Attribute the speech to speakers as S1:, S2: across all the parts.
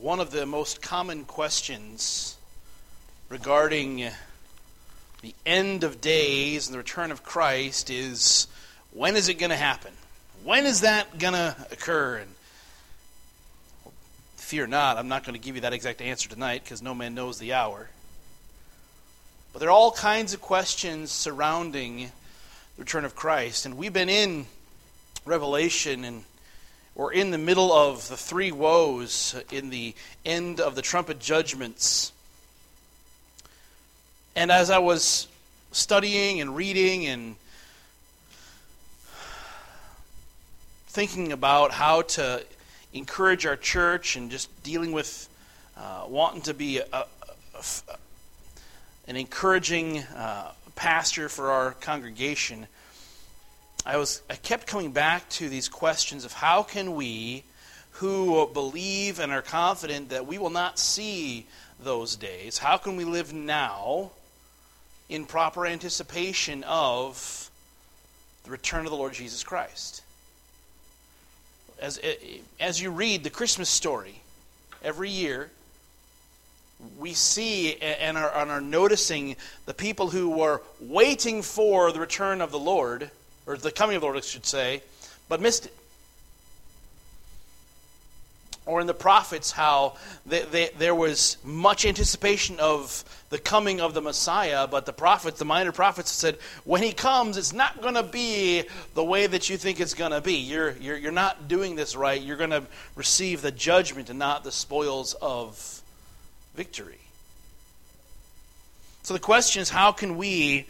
S1: One of the most common questions regarding the end of days and the return of Christ is, when is it going to happen? When is that going to occur? And fear not, I'm not going to give you that exact answer tonight because no man knows the hour. But there are all kinds of questions surrounding the return of Christ. And we've been in Revelation, and we're in the middle of the three woes in the end of the trumpet judgments. And as I was studying and reading and thinking about how to encourage our church and just dealing with wanting to be an encouraging pastor for our congregation, I kept coming back to these questions of how can we, who believe and are confident that we will not see those days, how can we live now in proper anticipation of the return of the Lord Jesus Christ? As you read the Christmas story every year, we see and are noticing the people who were waiting for the return of the Lord, or the coming of the Lord, I should say, but missed it. Or in the prophets, how there was much anticipation of the coming of the Messiah, but the prophets, the minor prophets, said, when he comes, it's not going to be the way that you think it's going to be. You're not doing this right. You're going to receive the judgment and not the spoils of victory. So the question is, how can we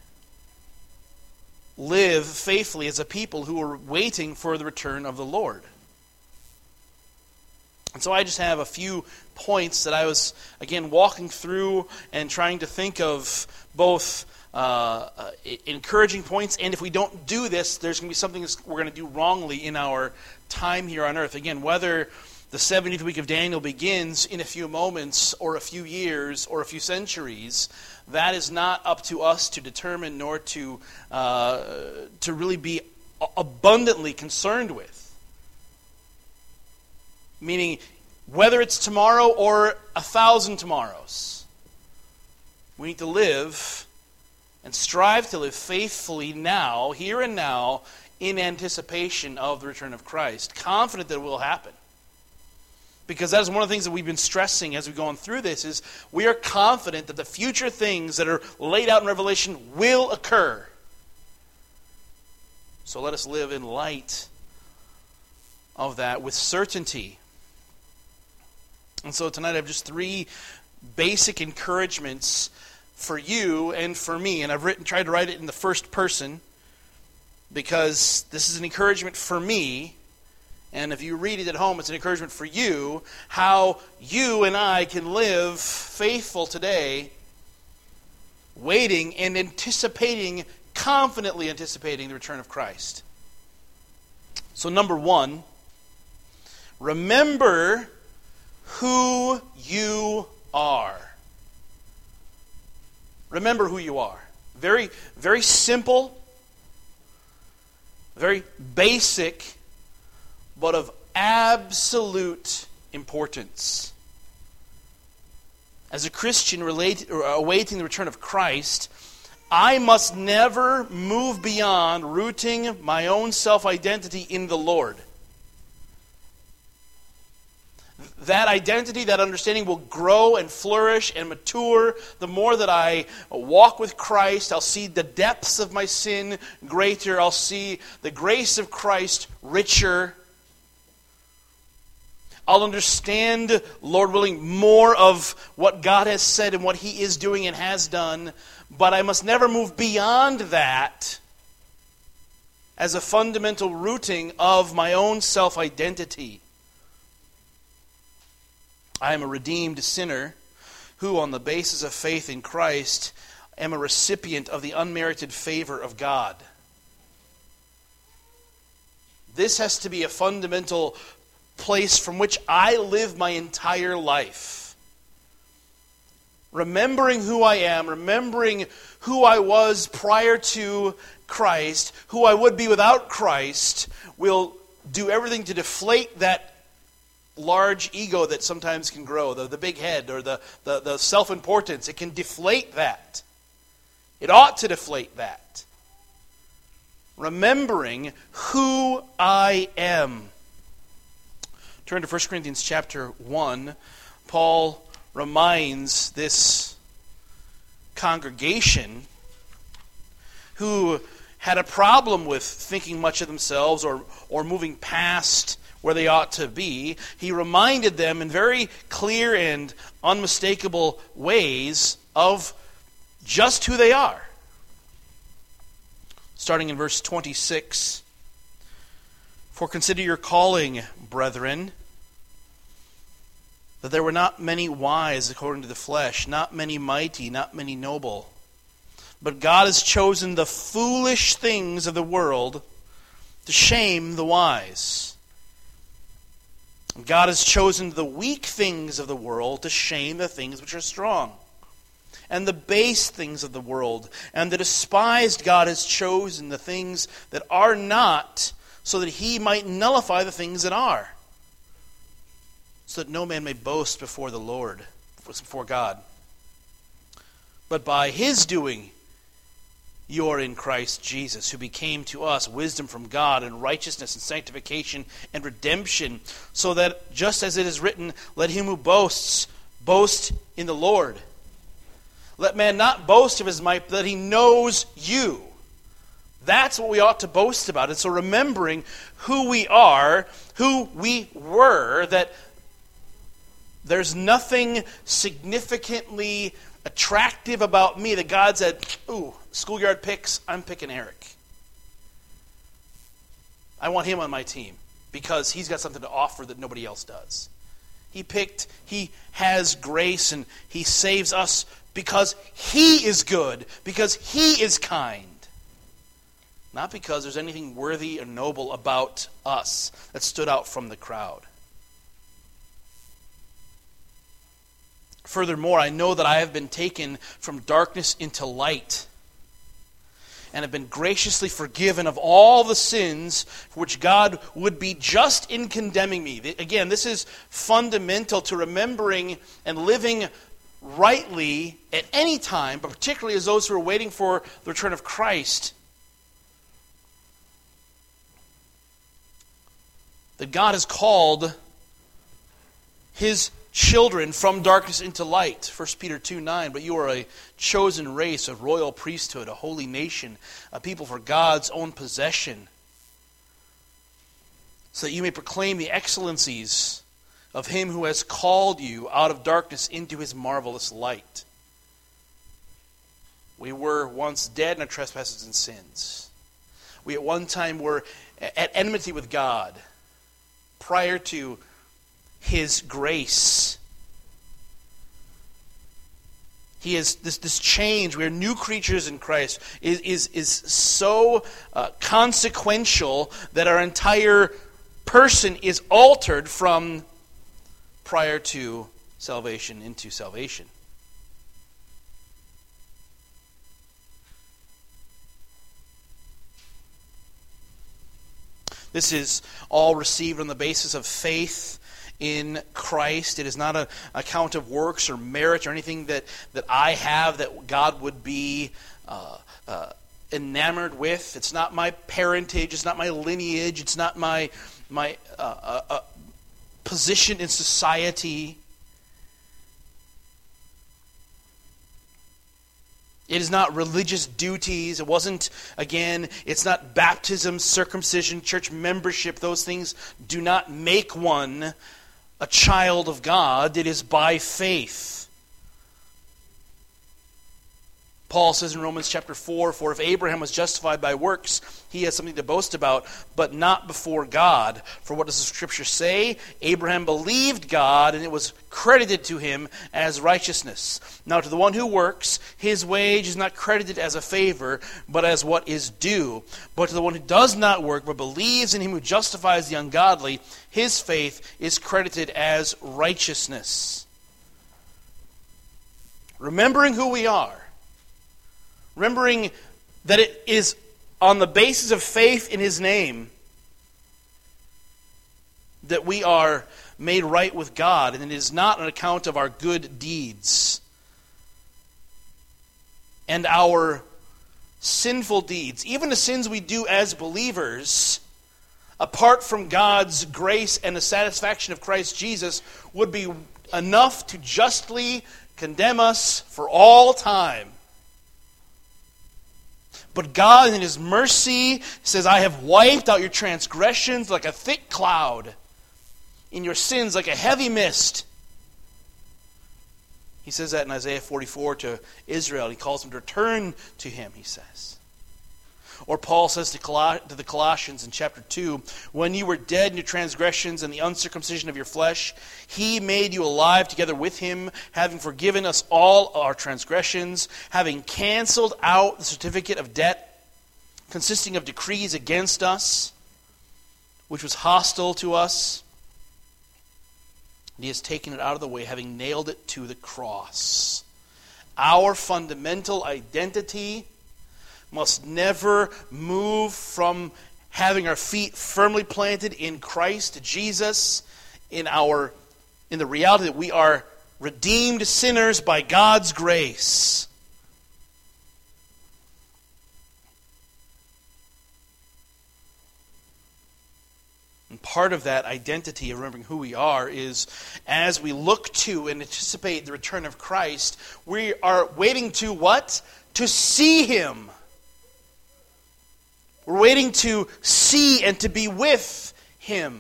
S1: live faithfully as a people who are waiting for the return of the Lord? And so I just have a few points that I was, again, walking through and trying to think of both encouraging points, and if we don't do this, there's going to be something we're going to do wrongly in our time here on earth. Again, whether the 70th week of Daniel begins in a few moments or a few years or a few centuries, that is not up to us to determine nor to really be abundantly concerned with. Meaning, whether it's tomorrow or 1,000 tomorrows, we need to live and strive to live faithfully now, here and now, in anticipation of the return of Christ, confident that it will happen. Because that is one of the things that we've been stressing as we've gone through this, is we are confident that the future things that are laid out in Revelation will occur. So let us live in light of that with certainty. And so tonight I have just three basic encouragements for you and for me. And I've tried to write it in the first person because this is an encouragement for me. And if you read it at home, it's an encouragement for you, how you and I can live faithful today, waiting and confidently anticipating the return of Christ. So number one, remember who you are. Remember who you are. Very, very simple, very basic, but of absolute importance. As a Christian awaiting the return of Christ, I must never move beyond rooting my own self-identity in the Lord. That identity, that understanding will grow and flourish and mature. The more that I walk with Christ, I'll see the depths of my sin greater. I'll see the grace of Christ richer. I'll understand, Lord willing, more of what God has said and what He is doing and has done. But I must never move beyond that as a fundamental rooting of my own self-identity. I am a redeemed sinner who, on the basis of faith in Christ, am a recipient of the unmerited favor of God. This has to be a fundamental place from which I live my entire life. Remembering who I am, remembering who I was prior to Christ, who I would be without Christ, will do everything to deflate that large ego that sometimes can grow, the big head or the self-importance. It can deflate that. It ought to deflate that. Remembering who I am. Turn to 1 Corinthians chapter 1. Paul reminds this congregation who had a problem with thinking much of themselves or moving past where they ought to be. He reminded them in very clear and unmistakable ways of just who they are. Starting in verse 26, "For consider your calling, brethren, that there were not many wise according to the flesh, not many mighty, not many noble. But God has chosen the foolish things of the world to shame the wise. And God has chosen the weak things of the world to shame the things which are strong. And the base things of the world and the despised God has chosen the things that are not, so that he might nullify the things that are, so that no man may boast before the Lord, before God. But by his doing you are in Christ Jesus, who became to us wisdom from God and righteousness and sanctification and redemption, so that, just as it is written, let him who boasts, boast in the Lord. Let man not boast of his might, but that he knows you." That's what we ought to boast about. And so remembering who we are, who we were, that there's nothing significantly attractive about me that God said, "Ooh, schoolyard picks, I'm picking Eric. I want him on my team because he's got something to offer that nobody else does." He has grace and he saves us because he is good, because he is kind. Not because there's anything worthy or noble about us that stood out from the crowd. "Furthermore, I know that I have been taken from darkness into light, and have been graciously forgiven of all the sins for which God would be just in condemning me." Again, this is fundamental to remembering and living rightly at any time, but particularly as those who are waiting for the return of Christ. That God has called his children from darkness into light. 1 Peter 2:9, "But you are a chosen race, a royal priesthood, a holy nation, a people for God's own possession, so that you may proclaim the excellencies of him who has called you out of darkness into his marvelous light." We were once dead in our trespasses and sins. We at one time were at enmity with God prior to his grace. He is this change. We are new creatures in Christ is so consequential that our entire person is altered from prior to salvation into salvation. This is all received on the basis of faith in Christ. It is not an account of works or merit or anything that I have that God would be enamored with. It's not my parentage. It's not my lineage. It's not my position in society. It is not religious duties. It wasn't, again, it's not baptism, circumcision, church membership. Those things do not make one a child of God. It is by faith. Paul says in Romans chapter 4, "For if Abraham was justified by works, he has something to boast about, but not before God. For what does the Scripture say? Abraham believed God, and it was credited to him as righteousness. Now to the one who works, his wage is not credited as a favor, but as what is due. But to the one who does not work, but believes in him who justifies the ungodly, his faith is credited as righteousness." Remembering who we are, remembering that it is on the basis of faith in his name that we are made right with God, and it is not an account of our good deeds and our sinful deeds. Even the sins we do as believers, apart from God's grace and the satisfaction of Christ Jesus, would be enough to justly condemn us for all time. But God, in His mercy, says, I have wiped out your transgressions like a thick cloud, in your sins like a heavy mist. He says that in Isaiah 44 to Israel. He calls them to return to Him, he says. Or Paul says to the Colossians in chapter 2, when you were dead in your transgressions and the uncircumcision of your flesh, He made you alive together with Him, having forgiven us all our transgressions, having canceled out the certificate of debt consisting of decrees against us, which was hostile to us. And He has taken it out of the way, having nailed it to the cross. Our fundamental identity must never move from having our feet firmly planted in Christ Jesus, in the reality that we are redeemed sinners by God's grace. And part of that identity of remembering who we are is, as we look to and anticipate the return of Christ, we are waiting to what? To see Him. We're waiting to see and to be with Him.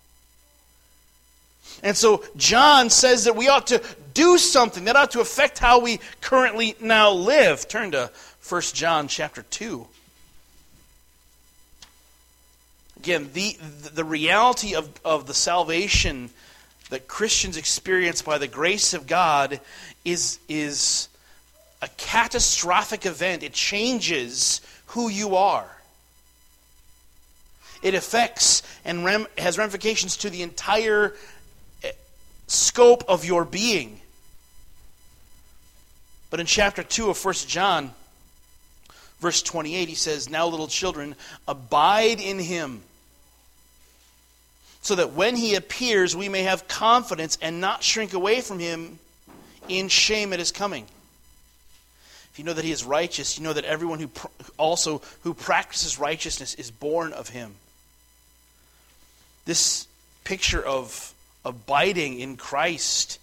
S1: And so John says that we ought to do something that ought to affect how we currently now live. Turn to 1 John chapter 2. Again, the reality of the salvation that Christians experience by the grace of God is a catastrophic event. It changes who you are. It affects and has ramifications to the entire scope of your being. But in chapter 2 of 1 John, verse 28, he says, now little children, abide in Him, so that when He appears, we may have confidence and not shrink away from Him in shame at His coming. If you know that He is righteous, you know that everyone who practices righteousness is born of Him. This picture of abiding in Christ,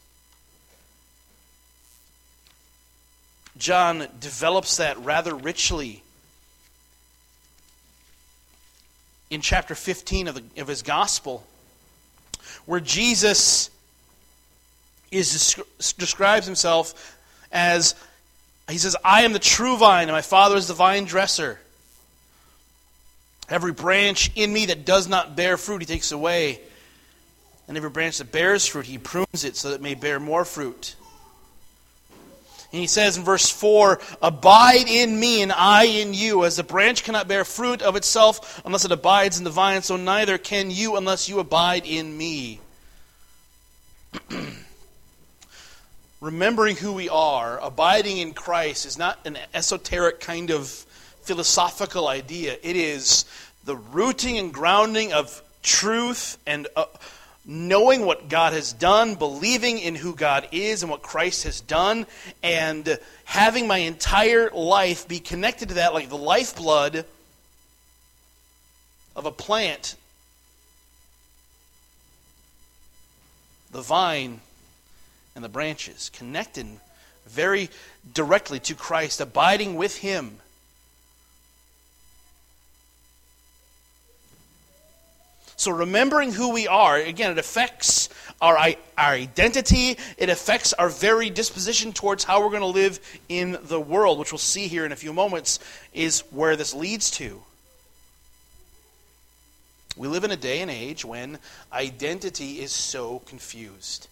S1: John develops that rather richly in chapter 15 of his gospel, where Jesus describes Himself as, He says, I am the true vine, and my Father is the vine dresser. Every branch in me that does not bear fruit, He takes away. And every branch that bears fruit, He prunes it so that it may bear more fruit. And He says in verse 4, abide in me and I in you. As the branch cannot bear fruit of itself unless it abides in the vine, so neither can you unless you abide in me. Remembering who we are, abiding in Christ, is not an esoteric kind of philosophical idea. It is the rooting and grounding of truth and knowing what God has done, believing in who God is and what Christ has done, and having my entire life be connected to that like the lifeblood of a plant, the vine and the branches, connected very directly to Christ, abiding with Him. So remembering who we are, again, it affects our identity. It affects our very disposition towards how we're going to live in the world, which we'll see here in a few moments is where this leads to. We live in a day and age when identity is so confused.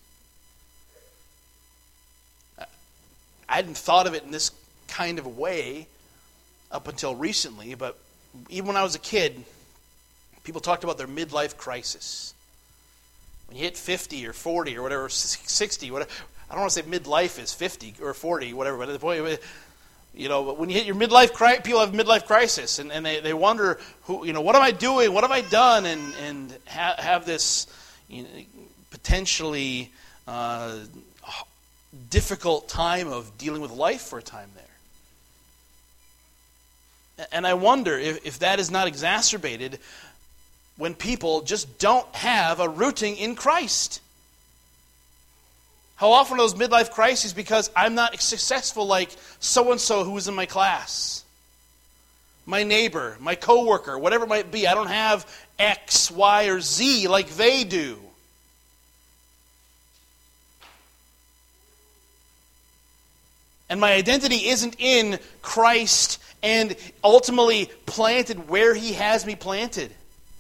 S1: I hadn't thought of it in this kind of way up until recently, but even when I was a kid, people talked about their midlife crisis. When you hit 50 or 40 or whatever, 60, whatever, I don't want to say midlife is 50 or 40, whatever, but at the point, but when you hit your midlife crisis, people have midlife crisis, and they wonder, what am I doing? What have I done? And have this potentially difficult time of dealing with life for a time there. And I wonder if that is not exacerbated when people just don't have a rooting in Christ. How often are those midlife crises because I'm not successful like so-and-so who was in my class? My neighbor, my coworker, whatever it might be. I don't have X, Y, or Z like they do. And my identity isn't in Christ and ultimately planted where He has me planted.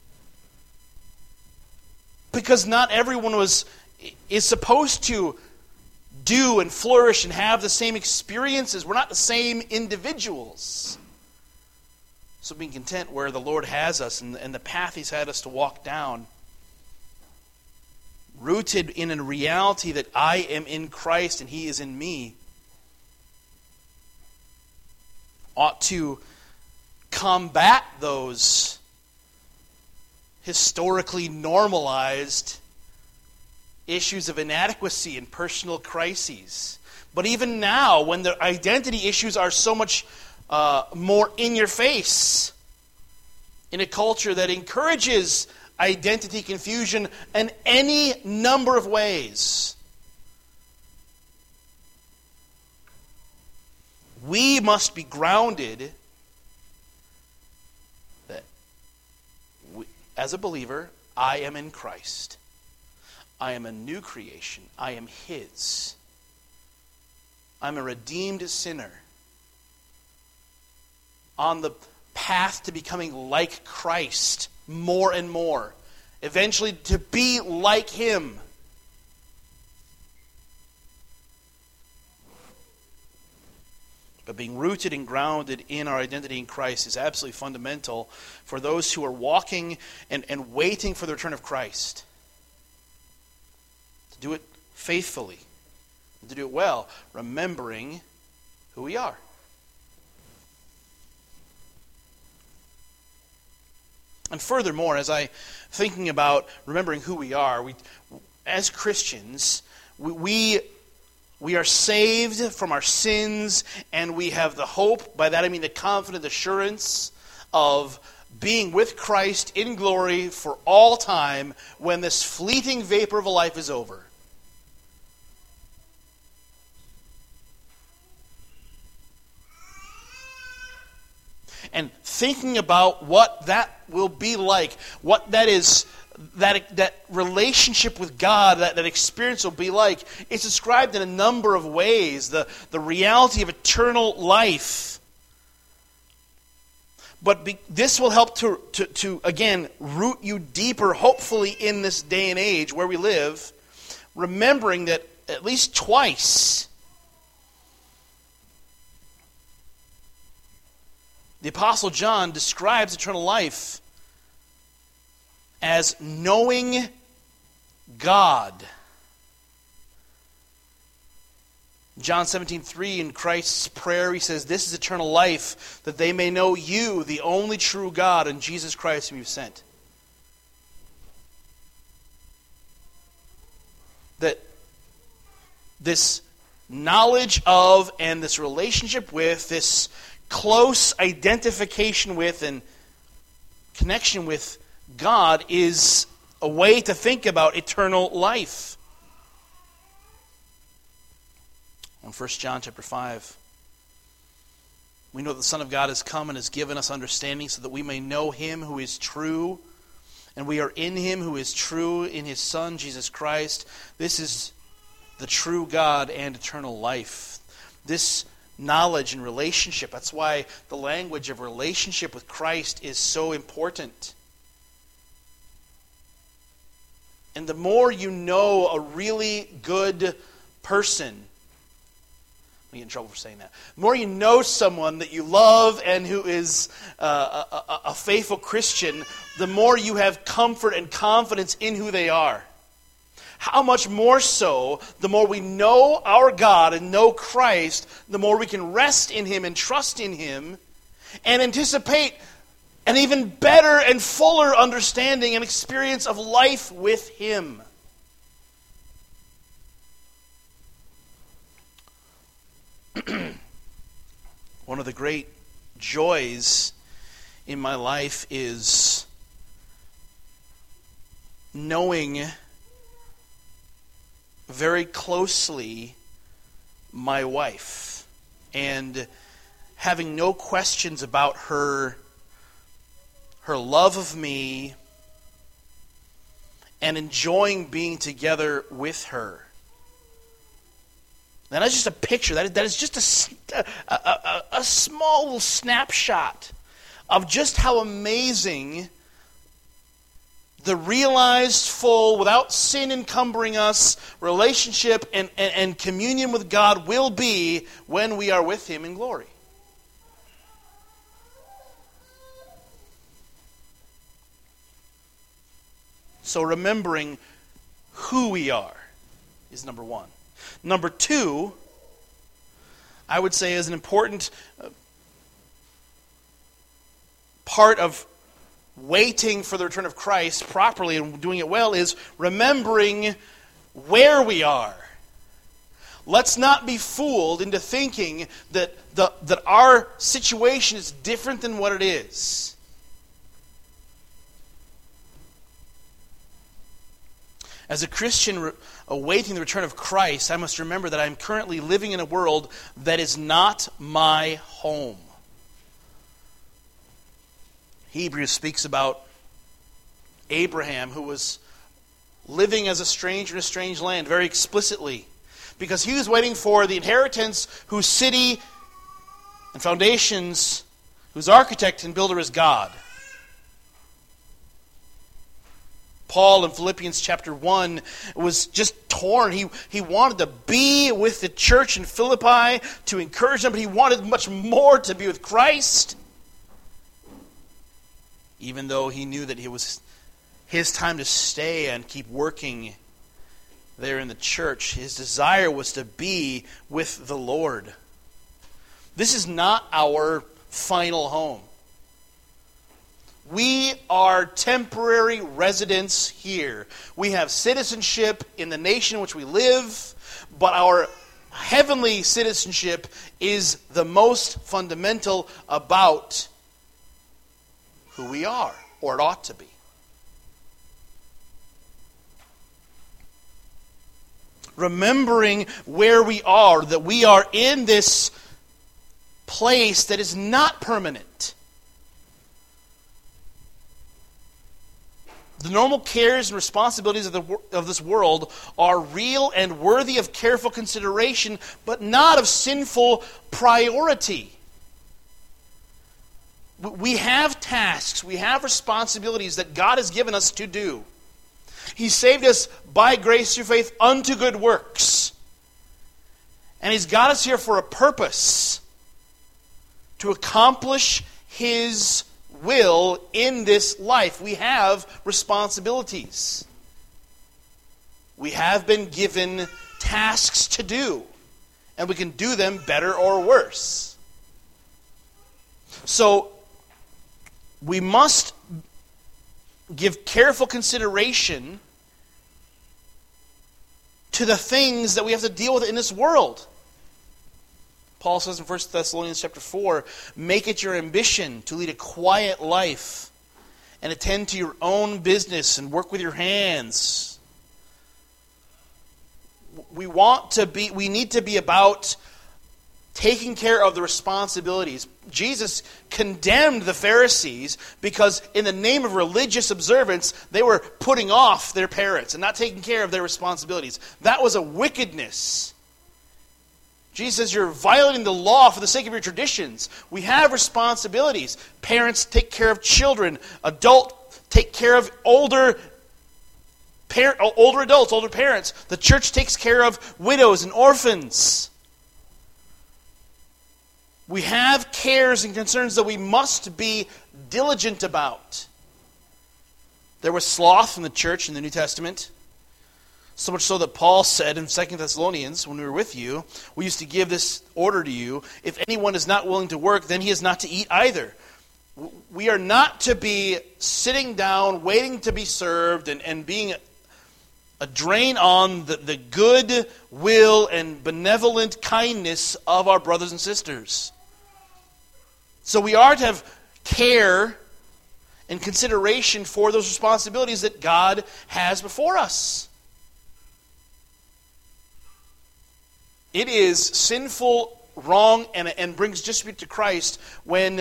S1: Because not everyone is supposed to do and flourish and have the same experiences. We're not the same individuals. So being content where the Lord has us and the path He's had us to walk down, rooted in a reality that I am in Christ and He is in me, ought to combat those historically normalized issues of inadequacy and personal crises. But even now, when the identity issues are so much more in your face, in a culture that encourages identity confusion in any number of ways, we must be grounded that as a believer, I am in Christ. I am a new creation. I am His. I'm a redeemed sinner on the path to becoming like Christ more and more. Eventually to be like Him. But being rooted and grounded in our identity in Christ is absolutely fundamental for those who are walking and waiting for the return of Christ. To do it faithfully, and to do it well, remembering who we are. And furthermore, as I thinking about remembering who we are, as Christians, we are saved from our sins, and we have the hope, by that I mean the confident assurance of being with Christ in glory for all time when this fleeting vapor of a life is over. And thinking about what that will be like, what that is, that relationship with God, that experience will be like, it's described in a number of ways. The reality of eternal life. But this will help to again, root you deeper, hopefully, in this day and age where we live, remembering that at least twice, the Apostle John describes eternal life as knowing God. John 17:3, in Christ's prayer, He says, "This is eternal life, that they may know you, the only true God, and Jesus Christ whom you've sent." That this knowledge of and this relationship with, this close identification with and connection with God is a way to think about eternal life. In 1 John chapter 5, we know that the Son of God has come and has given us understanding so that we may know Him who is true, and we are in Him who is true, in His Son, Jesus Christ. This is the true God and eternal life. This knowledge and relationship, that's why the language of relationship with Christ is so important. And the more you know a really good person, I get in trouble for saying that. The more you know someone that you love and who is a faithful Christian, the more you have comfort and confidence in who they are. How much more so, the more we know our God and know Christ, the more we can rest in Him and trust in Him and anticipate an even better and fuller understanding and experience of life with Him. One of the great joys in my life is knowing very closely my wife and having no questions about her love of me and enjoying being together with her. Now, that's just a picture. That is just a small little snapshot of just how amazing the realized, full, without sin encumbering us, relationship and communion with God will be when we are with Him in glory. So remembering who we are is number one. Number two, I would say is an important part of waiting for the return of Christ properly and doing it well is remembering where we are. Let's not be fooled into thinking that our situation is different than what it is. As a Christian awaiting the return of Christ, I must remember that I am currently living in a world that is not my home. Hebrews speaks about Abraham, who was living as a stranger in a strange land, very explicitly, because he was waiting for the inheritance whose city and foundations, whose architect and builder is God. Paul in Philippians chapter 1 was just torn. He wanted to be with the church in Philippi to encourage them, but he wanted much more to be with Christ. Even though he knew that it was his time to stay and keep working there in the church, his desire was to be with the Lord. This is not our final home. We are temporary residents here. We have citizenship in the nation in which we live, but our heavenly citizenship is the most fundamental about who we are, or it ought to be. Remembering where we are, that we are in this place that is not permanent. The normal cares and responsibilities of this world are real and worthy of careful consideration, but not of sinful priority. We have tasks, we have responsibilities that God has given us to do. He saved us by grace through faith unto good works. And He's got us here for a purpose, to accomplish His will in this life. We have responsibilities. We have been given tasks to do, and we can do them better or worse. So, we must give careful consideration to the things that we have to deal with in this world. Paul says in 1 Thessalonians chapter 4, make it your ambition to lead a quiet life and attend to your own business and work with your hands. We need to be about taking care of the responsibilities. Jesus condemned the Pharisees because in the name of religious observance, they were putting off their parents and not taking care of their responsibilities. That was a wickedness. Jesus says you're violating the law for the sake of your traditions. We have responsibilities. Parents take care of children. Adults take care of older adults, older parents. The church takes care of widows and orphans. We have cares and concerns that we must be diligent about. There was sloth in the church in the New Testament. So much so that Paul said in 2 Thessalonians, when we were with you, we used to give this order to you, if anyone is not willing to work, then he is not to eat either. We are not to be sitting down, waiting to be served, and being a drain on the good will and benevolent kindness of our brothers and sisters. So we are to have care and consideration for those responsibilities that God has before us. It is sinful, wrong, and brings dispute to Christ when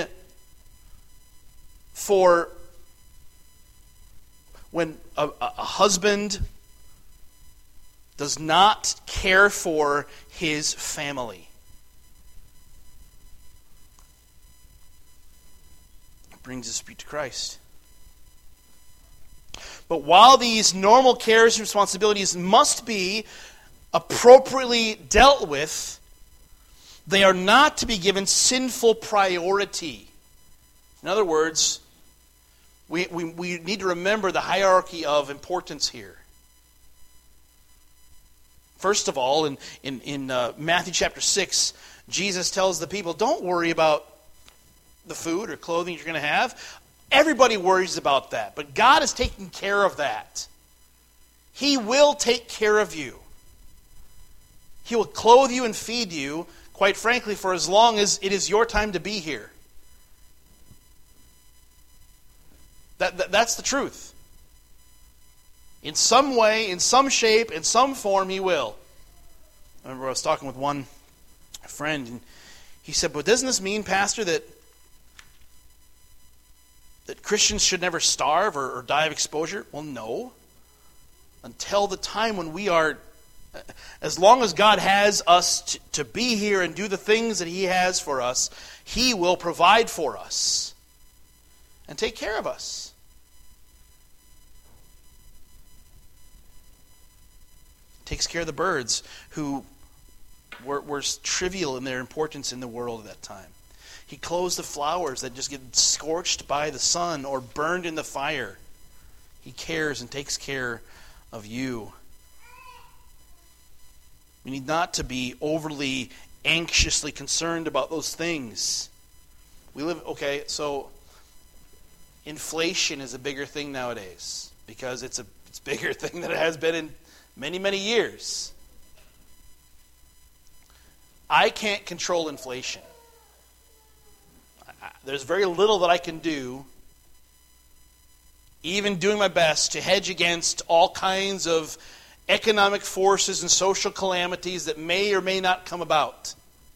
S1: a husband does not care for his family. It brings dispute to Christ. But while these normal cares and responsibilities must be appropriately dealt with, they are not to be given sinful priority. In other words, we need to remember the hierarchy of importance here. First of all, in Matthew chapter 6, Jesus tells the people, don't worry about the food or clothing you're going to have. Everybody worries about that, but God is taking care of that. He will take care of you. He will clothe you and feed you, quite frankly, for as long as it is your time to be here. That's the truth. In some way, in some shape, in some form, He will. I remember I was talking with one friend, and he said, but doesn't this mean, Pastor, that Christians should never starve or die of exposure? Well, no. Until the time when we are, as long as God has us to be here and do the things that He has for us, He will provide for us and take care of us. Takes care of the birds who were trivial in their importance in the world at that time. He clothes the flowers that just get scorched by the sun or burned in the fire. He cares and takes care of you. We need not to be overly anxiously concerned about those things. So inflation is a bigger thing nowadays because it's a bigger thing than it has been in many, many years. I can't control inflation. There's very little that I can do, even doing my best, to hedge against all kinds of economic forces and social calamities that may or may not come about.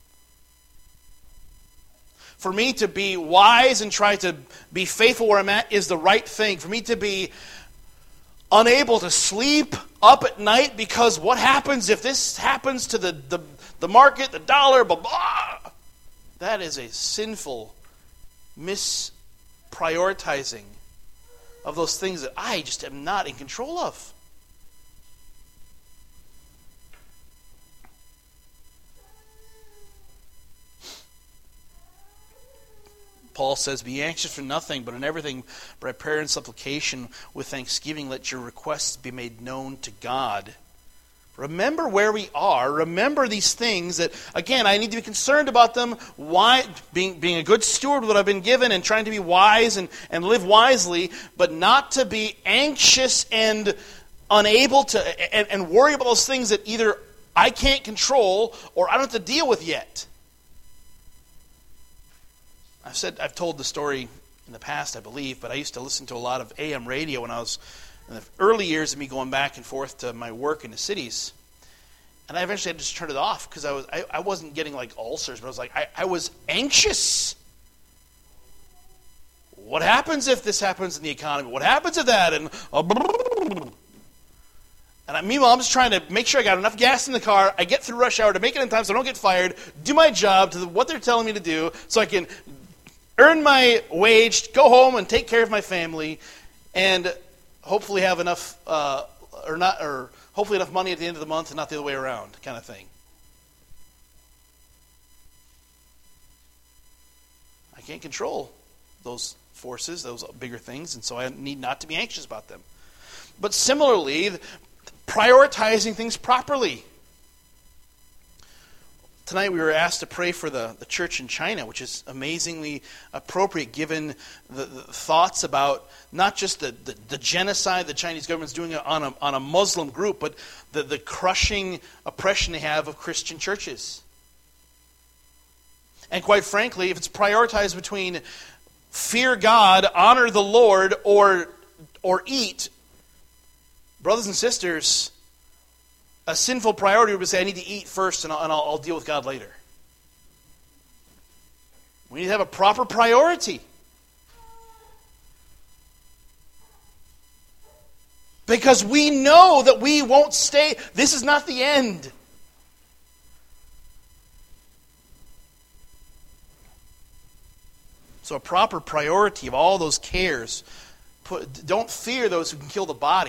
S1: For me to be wise and try to be faithful where I'm at is the right thing. For me to be unable to sleep up at night because what happens if this happens to the market, the dollar, blah, blah. That is a sinful misprioritizing of those things that I just am not in control of. Paul says, be anxious for nothing, but in everything by prayer and supplication with thanksgiving let your requests be made known to God. Remember where we are. Remember these things that, again, I need to be concerned about them. Why, being a good steward of what I've been given and trying to be wise and live wisely, but not to be anxious and unable to, and worry about those things that either I can't control or I don't have to deal with yet. I've told the story in the past, I believe, but I used to listen to a lot of AM radio when I was in the early years of me going back and forth to my work in the cities. And I eventually had to just turn it off because I wasn't getting like ulcers, but I was anxious. What happens if this happens in the economy? What happens if that? And meanwhile, I'm just trying to make sure I got enough gas in the car, I get through rush hour to make it in time so I don't get fired, do my job to what they're telling me to do so I can earn my wage, go home and take care of my family, and hopefully have enough, hopefully enough money at the end of the month and not the other way around, kind of thing. I can't control those forces, those bigger things, and so I need not to be anxious about them. But similarly, prioritizing things properly. Tonight we were asked to pray for the church in China, which is amazingly appropriate given the thoughts about not just the genocide the Chinese government's doing on a Muslim group, but the crushing oppression they have of Christian churches. And quite frankly, if it's prioritized between fear God, honor the Lord, or eat, brothers and sisters, a sinful priority would say, I need to eat first and I'll deal with God later. We need to have a proper priority. Because we know that we won't stay. This is not the end. So a proper priority of all those cares. Don't fear those who can kill the body.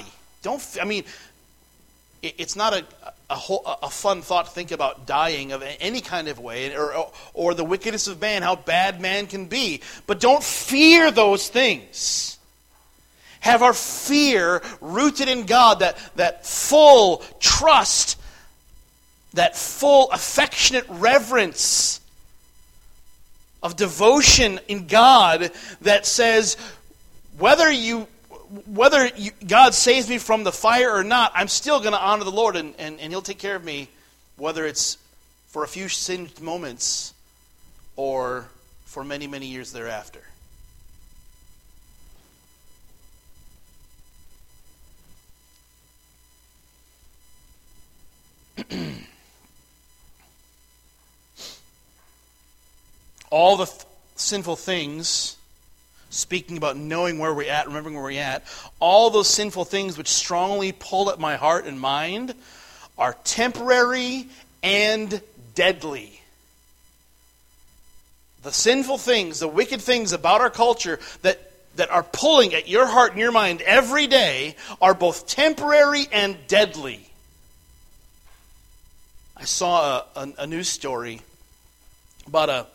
S1: It's not a fun thought to think about dying of any kind of way, or the wickedness of man, how bad man can be. But don't fear those things. Have our fear rooted in God, that full trust, that full affectionate reverence of devotion in God that says, whether God saves me from the fire or not, I'm still going to honor the Lord, and He'll take care of me, whether it's for a few singed moments or for many, many years thereafter. All the sinful things, speaking about knowing where we're at, remembering where we're at, all those sinful things which strongly pull at my heart and mind are temporary and deadly. The sinful things, the wicked things about our culture that are pulling at your heart and your mind every day are both temporary and deadly. I saw a news story about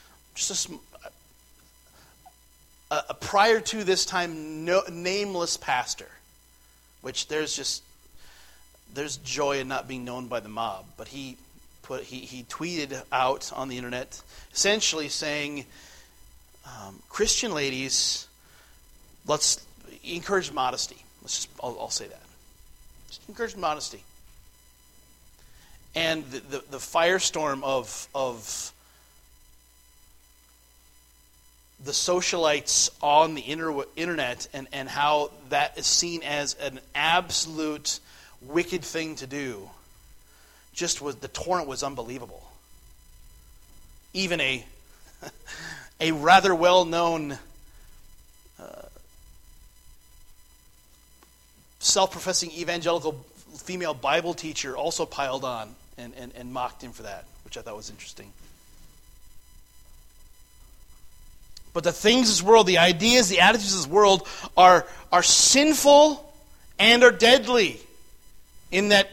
S1: prior to this time, nameless pastor, which there's joy in not being known by the mob. But he tweeted out on the internet, essentially saying, Christian ladies, let's encourage modesty. I'll say that. Just encourage modesty. And the firestorm of the socialites on the internet and how that is seen as an absolute wicked thing to do, the torrent was unbelievable. Even a rather well-known self-professing evangelical female Bible teacher also piled on and mocked him for that, which I thought was interesting. But the things of this world, the ideas, the attitudes of this world are sinful and are deadly. In the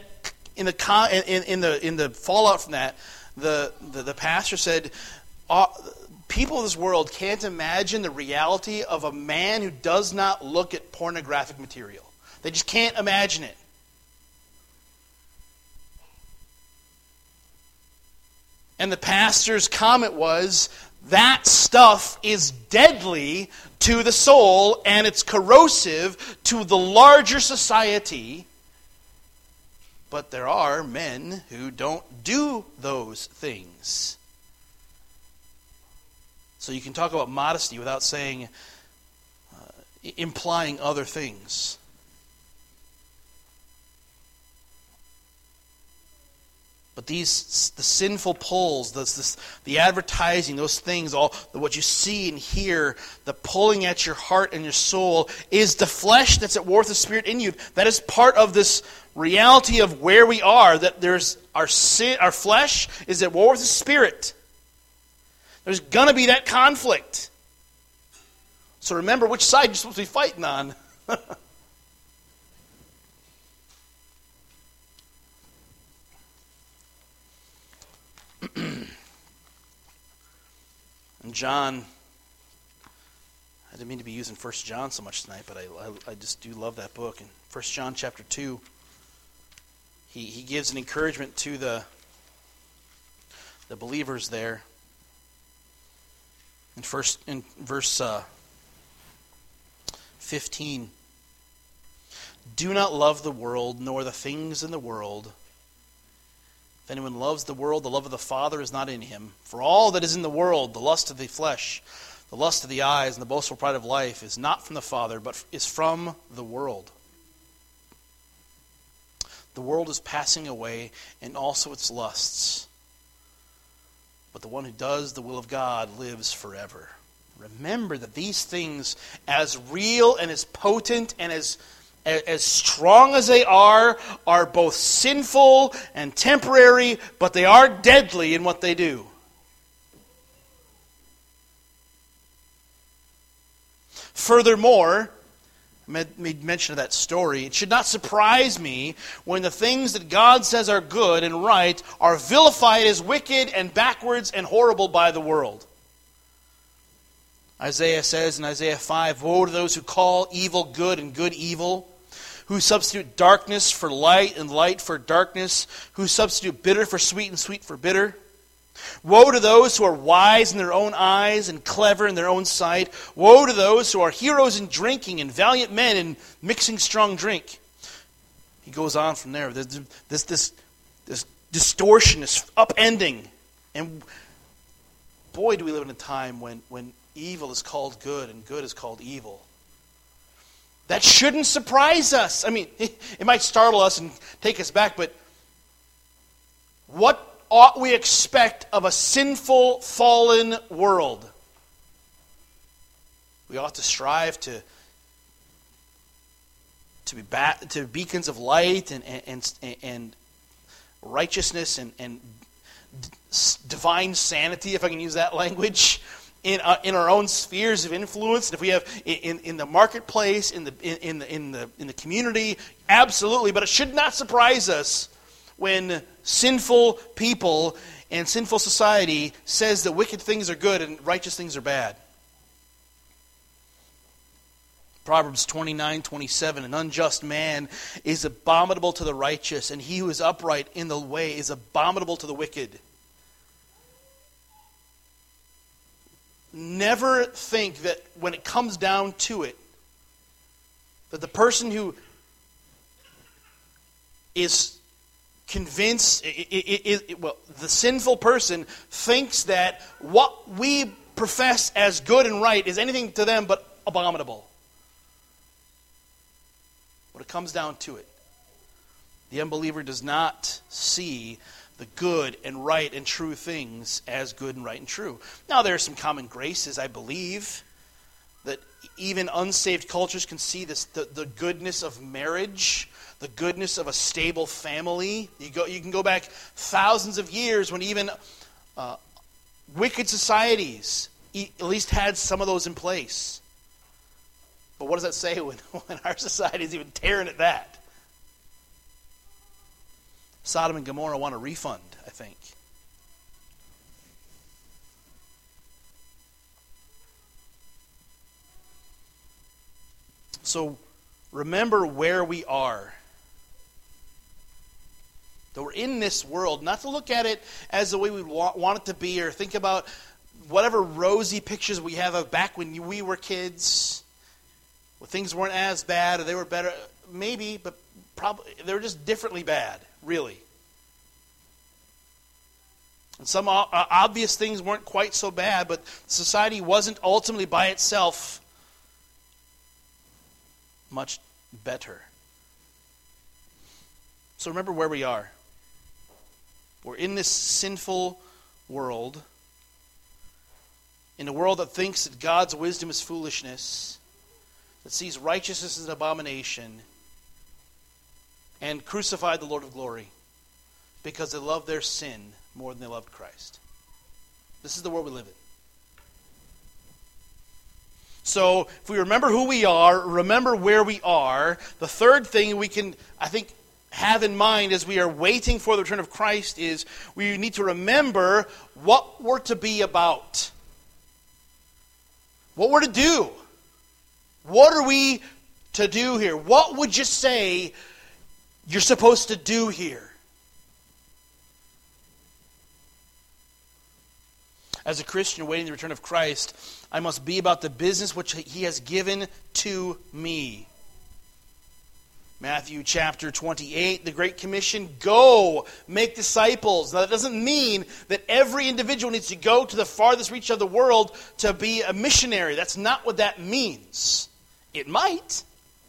S1: fallout from that, the pastor said, people of this world can't imagine the reality of a man who does not look at pornographic material. They just can't imagine it. And the pastor's comment was, that stuff is deadly to the soul and it's corrosive to the larger society. But there are men who don't do those things. So you can talk about modesty without saying, implying other things. But the sinful pulls, the advertising, those things, all what you see and hear, the pulling at your heart and your soul, is the flesh that's at war with the Spirit in you. That is part of this reality of where we are. That there's our flesh is at war with the Spirit. There's gonna be that conflict. So remember which side you're supposed to be fighting on. And John, I didn't mean to be using 1 John so much tonight, but I just do love that book. In 1 John chapter 2, he gives an encouragement to the believers there. In verse 15, do not love the world, nor the things in the world. If anyone loves the world, the love of the Father is not in him. For all that is in the world, the lust of the flesh, the lust of the eyes, and the boastful pride of life, is not from the Father, but is from the world. The world is passing away, and also its lusts. But the one who does the will of God lives forever. Remember that these things, as real and as potent and as strong as they are both sinful and temporary, but they are deadly in what they do. Furthermore, I made mention of that story. It should not surprise me when the things that God says are good and right are vilified as wicked and backwards and horrible by the world. Isaiah says in Isaiah 5, "Woe to those who call evil good and good evil, who substitute darkness for light and light for darkness, who substitute bitter for sweet and sweet for bitter. Woe to those who are wise in their own eyes and clever in their own sight. Woe to those who are heroes in drinking and valiant men in mixing strong drink." He goes on from there. This distortion, this upending. And boy, do we live in a time when evil is called good and good is called evil. That shouldn't surprise us. I mean, it might startle us and take us back, but what ought we expect of a sinful, fallen world? We ought to strive to be beacons of light and righteousness and divine sanity, if I can use that language, in our own spheres of influence. And if we have in the marketplace, in the community, absolutely. But it should not surprise us when sinful people and sinful society says that wicked things are good and righteous things are bad. Proverbs 29:27, "An unjust man is abominable to the righteous, and he who is upright in the way is abominable to the wicked." Never think that when it comes down to it, that the person who is convinced, the sinful person thinks that what we profess as good and right is anything to them but abominable. When it comes down to it, the unbeliever does not see the good and right and true things as good and right and true. Now, there are some common graces, I believe, that even unsaved cultures can see the goodness of marriage, the goodness of a stable family. You can go back thousands of years when even wicked societies at least had some of those in place. But what does that say when our society is even tearing at that? Sodom and Gomorrah want a refund, I think. So remember where we are. That we're in this world, not to look at it as the way we want it to be, or think about whatever rosy pictures we have of back when we were kids, when things weren't as bad, or they were better. Maybe, but probably they were just differently bad, really. And some obvious things weren't quite so bad, but society wasn't ultimately by itself much better. So remember where we are. We're in this sinful world, in a world that thinks that God's wisdom is foolishness, that sees righteousness as an abomination, and crucified the Lord of glory because they love their sin more than they loved Christ. This is the world we live in. So, if we remember who we are, remember where we are, the third thing we can, I think, have in mind as we are waiting for the return of Christ is we need to remember what we're to be about. What we're to do. What are we to do here? What would you say you're supposed to do here? As a Christian awaiting the return of Christ, I must be about the business which He has given to me. Matthew chapter 28, the Great Commission, go, make disciples. Now that doesn't mean that every individual needs to go to the farthest reach of the world to be a missionary. That's not what that means. It might.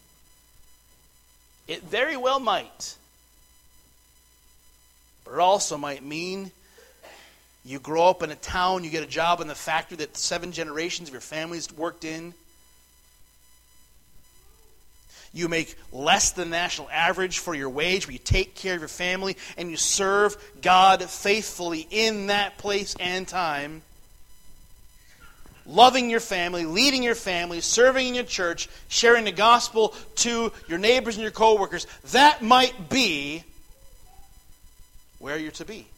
S1: It very well might. But it also might mean you grow up in a town, you get a job in the factory that 7 generations of your family's worked in. You make less than national average for your wage, but you take care of your family, and you serve God faithfully in that place and time. Loving your family, leading your family, serving in your church, sharing the gospel to your neighbors and your coworkers. That might be where you're to be.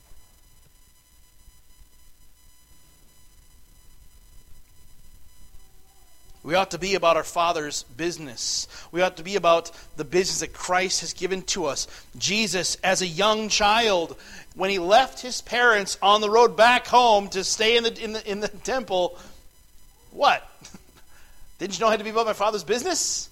S1: We ought to be about our Father's business. We ought to be about the business that Christ has given to us. Jesus, as a young child, when he left his parents on the road back home to stay in the temple, what? Didn't you know I had to be about my Father's business?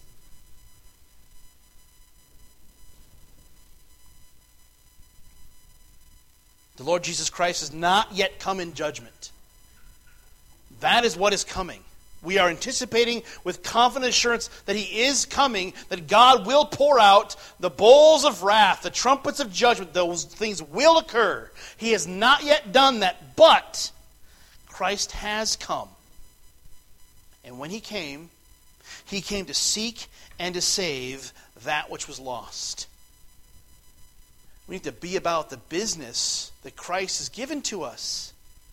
S1: The Lord Jesus Christ has not yet come in judgment. That is what is coming. We are anticipating with confident assurance that he is coming, that God will pour out the bowls of wrath, the trumpets of judgment. Those things will occur. He has not yet done that, but Christ has come. And when he came to seek and to save that which was lost. We need to be about the business that Christ has given to us.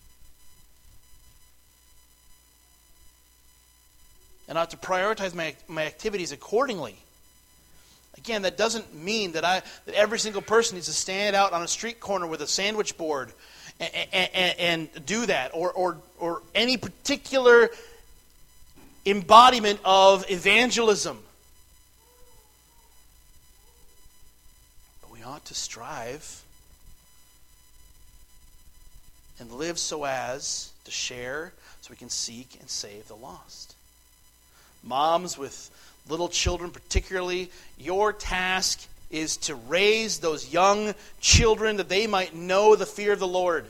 S1: And I have to prioritize my activities accordingly. Again, that doesn't mean that every single person needs to stand out on a street corner with a sandwich board and do that, or any particular embodiment of evangelism. But we ought to strive and live so as to share, so we can seek and save the lost. Moms with little children particularly, your task is to raise those young children that they might know the fear of the Lord.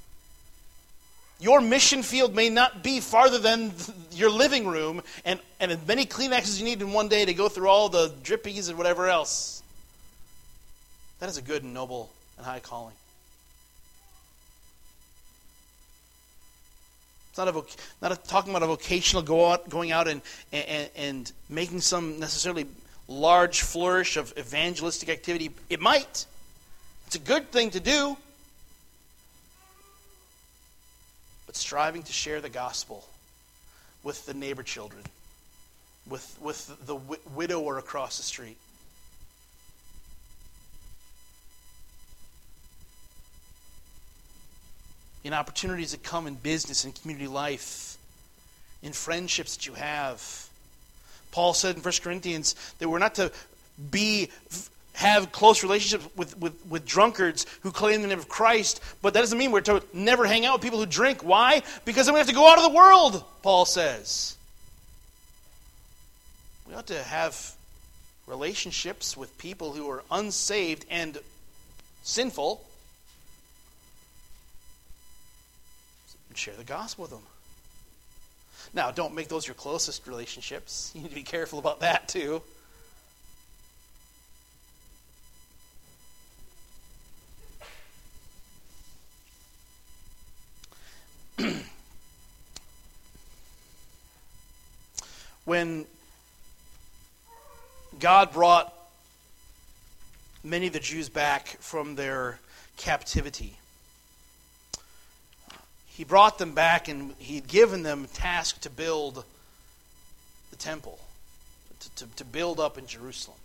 S1: Your mission field may not be farther than your living room and as many Kleenexes as you need in one day to go through all the drippies and whatever else. That is a good and noble and high calling. It's not talking about a vocational going out and making some necessarily large flourish of evangelistic activity. It might. It's a good thing to do. But striving to share the gospel with the neighbor children, with the widower across the street. In opportunities that come in business and community life, in friendships that you have. Paul said in 1 Corinthians that we're not to have close relationships with drunkards who claim the name of Christ, but that doesn't mean we're to never hang out with people who drink. Why? Because then we have to go out of the world, Paul says. We ought to have relationships with people who are unsaved and sinful, share the gospel with them. Now, don't make those your closest relationships. You need to be careful about that too. When God brought many of the Jews back from their captivity, he brought them back and he'd given them a task to build the temple, to build up in Jerusalem.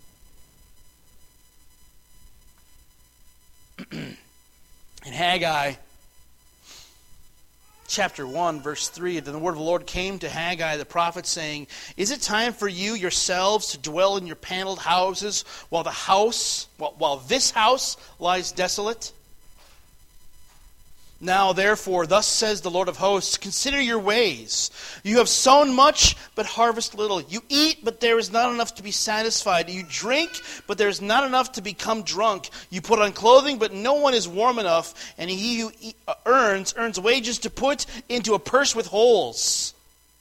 S1: In Haggai, chapter 1, verse 3, then the word of the Lord came to Haggai the prophet, saying, is it time for you yourselves to dwell in your paneled houses while this house lies desolate? Now, therefore, thus says the Lord of hosts, consider your ways. You have sown much, but harvest little. You eat, but there is not enough to be satisfied. You drink, but there is not enough to become drunk. You put on clothing, but no one is warm enough. And he who earns wages to put into a purse with holes.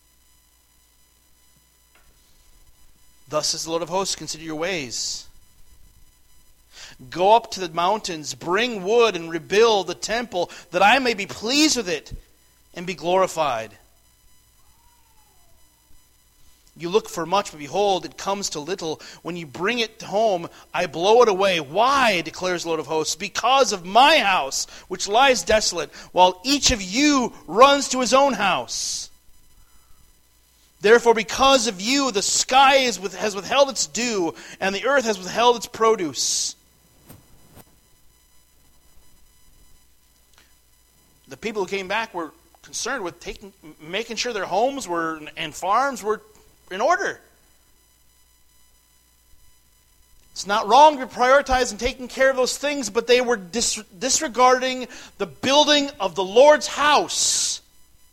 S1: Thus says the Lord of hosts, consider your ways. Go up to the mountains, bring wood, and rebuild the temple, that I may be pleased with it and be glorified. You look for much, but behold, it comes to little. When you bring it home, I blow it away. Why, declares the Lord of hosts? Because of my house, which lies desolate, while each of you runs to his own house. Therefore, because of you, the sky has withheld its dew, and the earth has withheld its produce. The people who came back were concerned with making sure their homes and farms were in order. It's not wrong to prioritize and taking care of those things, but they were disregarding the building of the Lord's house.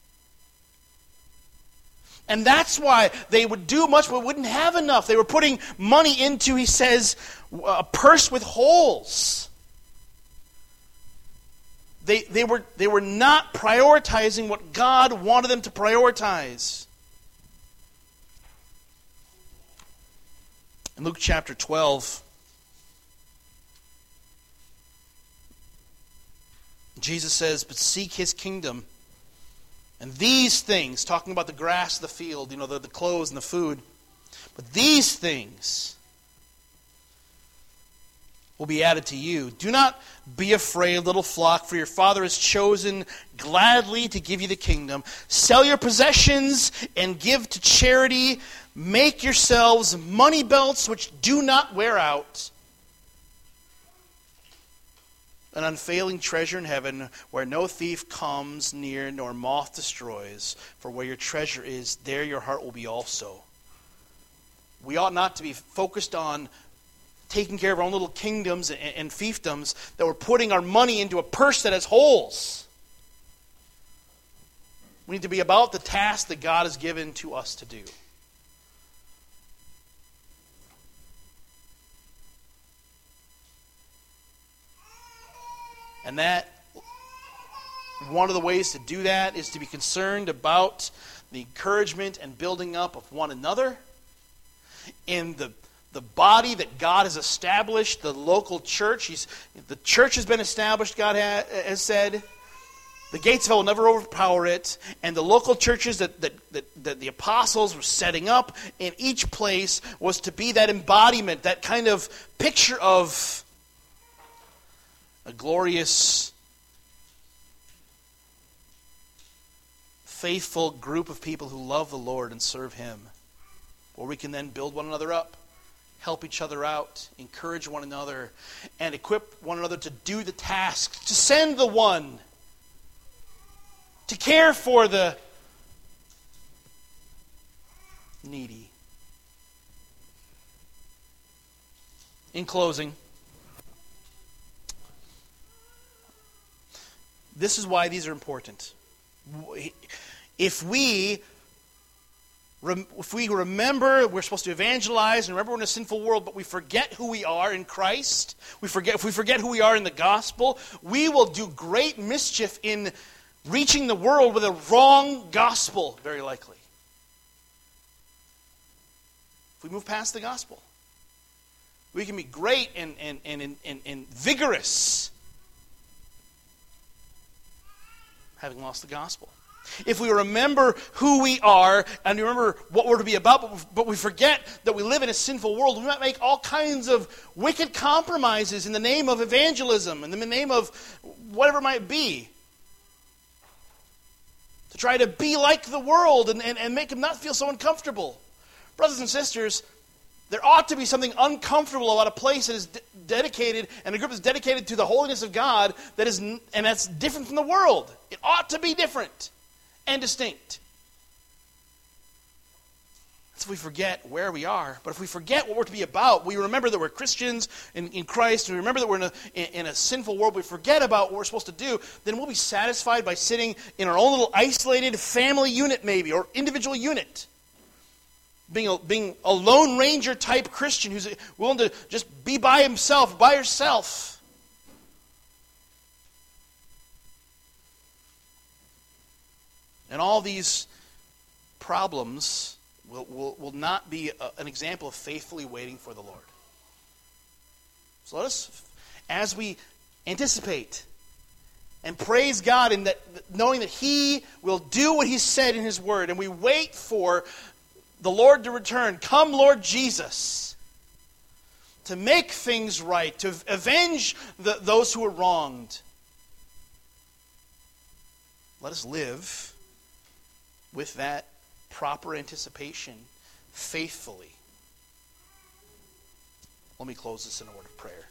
S1: And that's why they would do much but wouldn't have enough. They were putting money into, he says, a purse with holes. They were not prioritizing what God wanted them to prioritize. In Luke chapter 12, Jesus says, but seek his kingdom. And these things, talking about the grass of the field, the clothes and the food, but these things will be added to you. Do not be afraid, little flock, for your Father has chosen gladly to give you the kingdom. Sell your possessions and give to charity. Make yourselves money belts which do not wear out, an unfailing treasure in heaven where no thief comes near nor moth destroys. For where your treasure is, there your heart will be also. We ought not to be focused on taking care of our own little kingdoms and fiefdoms, that we're putting our money into a purse that has holes. We need to be about the task that God has given to us to do. And that, one of the ways to do that is to be concerned about the encouragement and building up of one another in the body that God has established, the local church. The church has been established, God has said. The gates of hell will never overpower it. And the local churches that the apostles were setting up in each place was to be that embodiment, that kind of picture of a glorious, faithful group of people who love the Lord and serve him, where we can then build one another up, help each other out, encourage one another, and equip one another to do the task, to send the one, to care for the needy. In closing, this is why these are important. If we remember we're supposed to evangelize and remember we're in a sinful world, but we forget who we are in Christ, if we forget who we are in the gospel, we will do great mischief in reaching the world with a wrong gospel, very likely. If we move past the gospel, we can be great and vigorous, having lost the gospel. If we remember who we are and remember what we're to be about, but we forget that we live in a sinful world, we might make all kinds of wicked compromises in the name of evangelism, in the name of whatever it might be, to try to be like the world and make them not feel so uncomfortable. Brothers and sisters, there ought to be something uncomfortable about a place that is dedicated, and a group that's dedicated to the holiness of God, and that's different from the world. It ought to be different and distinct. That's if we forget where we are. But if we forget what we're to be about, we remember that we're Christians in Christ, and we remember that we're in a sinful world, we forget about what we're supposed to do, then we'll be satisfied by sitting in our own little isolated family unit maybe, or individual unit. Being a Lone Ranger type Christian who's willing to just be by himself, by herself. And all these problems will not be an example of faithfully waiting for the Lord. So let us, as we anticipate and praise God in that, knowing that He will do what He said in His Word, and we wait for the Lord to return. Come, Lord Jesus, to make things right, to avenge those who are wronged. Let us live with that proper anticipation faithfully. Let me close this in a word of prayer.